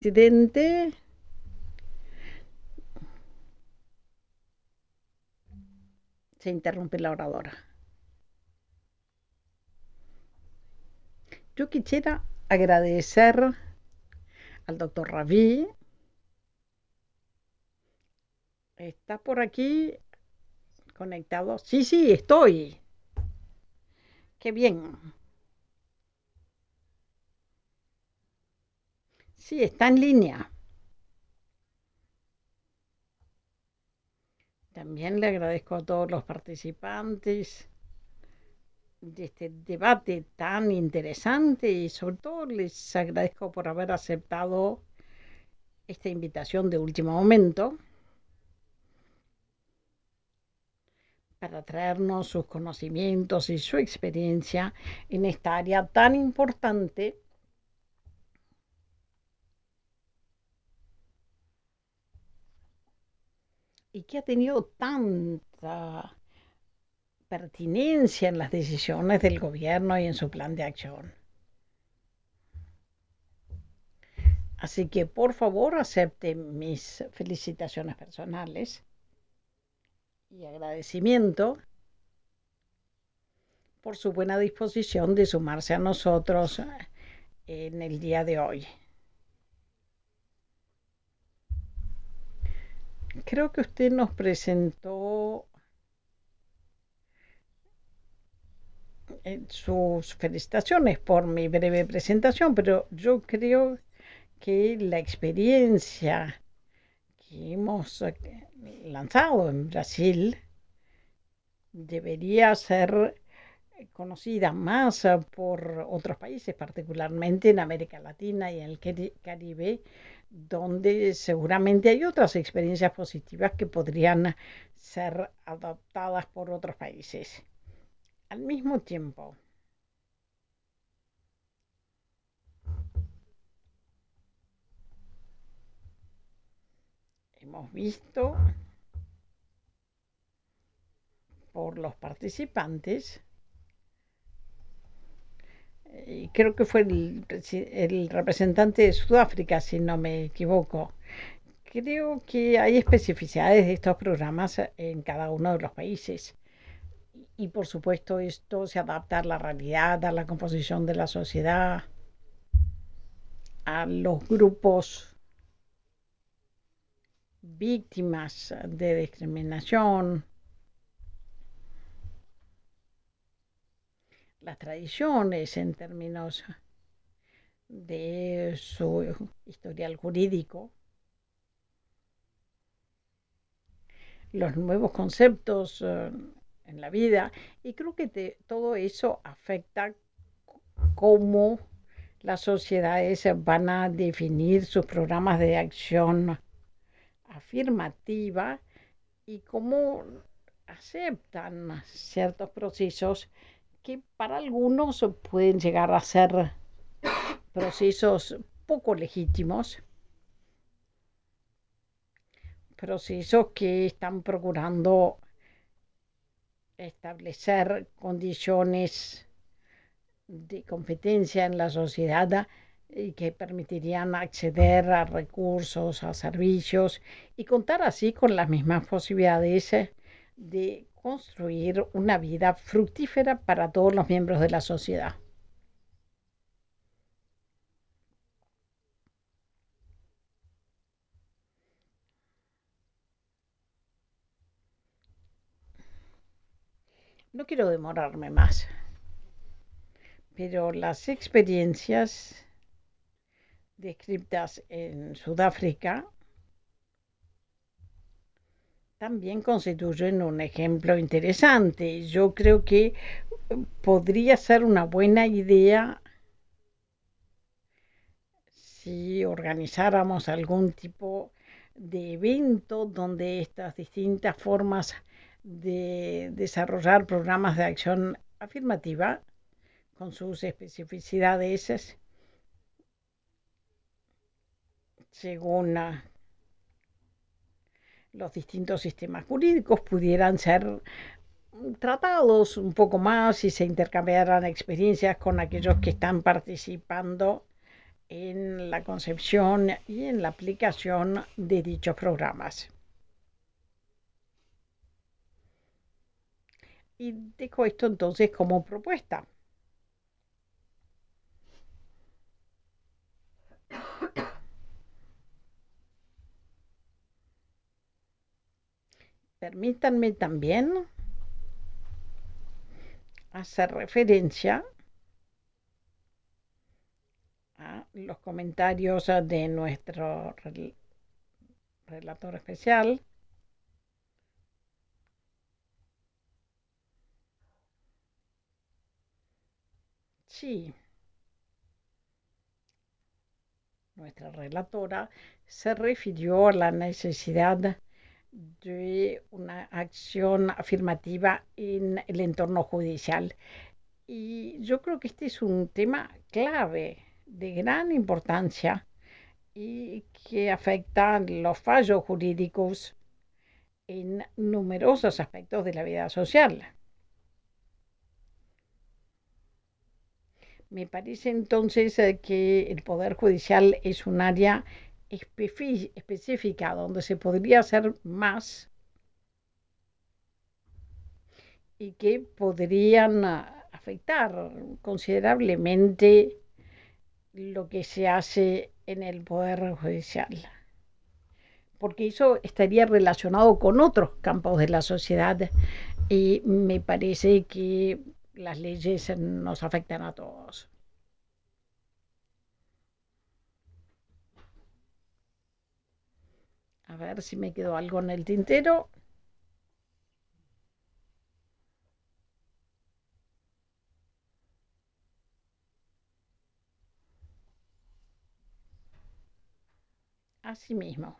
Presidente, se interrumpe la oradora. Yo quisiera agradecer al doctor Raví. ¿Está por aquí conectado? Sí, sí, estoy. Qué bien. Sí, está en línea. También le agradezco a todos los participantes de este debate tan interesante y sobre todo les agradezco por haber aceptado esta invitación de último momento para traernos sus conocimientos y su experiencia en esta área tan importante y que ha tenido tanta pertinencia en las decisiones del gobierno y en su plan de acción. Así que por favor acepte mis felicitaciones personales y agradecimiento por su buena disposición de sumarse a nosotros en el día de hoy. Creo que usted nos presentó sus felicitaciones por mi breve presentación, pero yo creo que la experiencia que hemos lanzado en Brasil debería ser conocida más por otros países, particularmente en América Latina y en el Caribe, donde seguramente hay otras experiencias positivas que podrían ser adoptadas por otros países. Al mismo tiempo, hemos visto por los participantes, y creo que fue el representante de Sudáfrica, si no me equivoco. Creo que hay especificidades de estos programas en cada uno de los países. Y por supuesto esto se adapta a la realidad, a la composición de la sociedad, a los grupos víctimas de discriminación, las tradiciones en términos de su historial jurídico, los nuevos conceptos en la vida, y creo que todo eso afecta cómo las sociedades van a definir sus programas de acción afirmativa y cómo aceptan ciertos procesos que para algunos pueden llegar a ser procesos poco legítimos, procesos que están procurando establecer condiciones de competencia en la sociedad y que permitirían acceder a recursos, a servicios y contar así con las mismas posibilidades de construir una vida fructífera para todos los miembros de la sociedad. No quiero demorarme más, pero las experiencias descritas en Sudáfrica también constituyen un ejemplo interesante. Yo creo que podría ser una buena idea si organizáramos algún tipo de evento donde estas distintas formas de desarrollar programas de acción afirmativa con sus especificidades según los distintos sistemas jurídicos pudieran ser tratados un poco más y se intercambiaran experiencias con aquellos que están participando en la concepción y en la aplicación de dichos programas. Y dejo esto entonces como propuesta. Permítanme también hacer referencia a los comentarios de nuestro relator especial. Sí, nuestra relatora se refirió a la necesidad de una acción afirmativa en el entorno judicial. Y yo creo que este es un tema clave, de gran importancia y que afecta los fallos jurídicos en numerosos aspectos de la vida social. Me parece entonces que el Poder Judicial es un área específica donde se podría hacer más y que podrían afectar considerablemente lo que se hace en el Poder Judicial, porque eso estaría relacionado con otros campos de la sociedad y me parece que las leyes nos afectan a todos. A ver si me quedó algo en el tintero. Asimismo,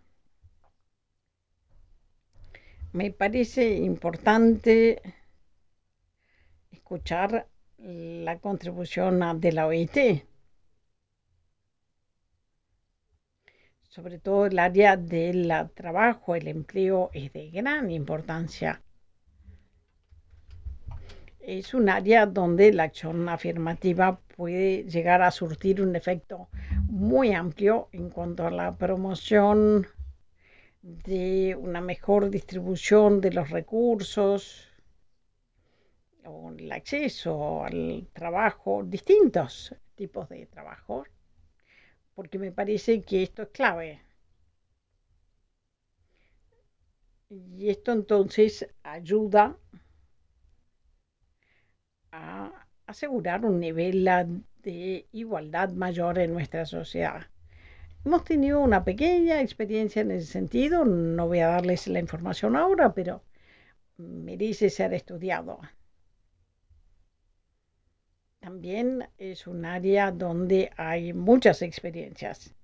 me parece importante escuchar la contribución de la OIT, sobre todo el área del trabajo, el empleo es de gran importancia. Es un área donde la acción afirmativa puede llegar a surtir un efecto muy amplio en cuanto a la promoción de una mejor distribución de los recursos o el acceso al trabajo, distintos tipos de trabajo, porque me parece que esto es clave. Y esto entonces ayuda a asegurar un nivel de igualdad mayor en nuestra sociedad. Hemos tenido una pequeña experiencia en ese sentido, no voy a darles la información ahora, pero merece ser estudiado. También es un área donde hay muchas experiencias.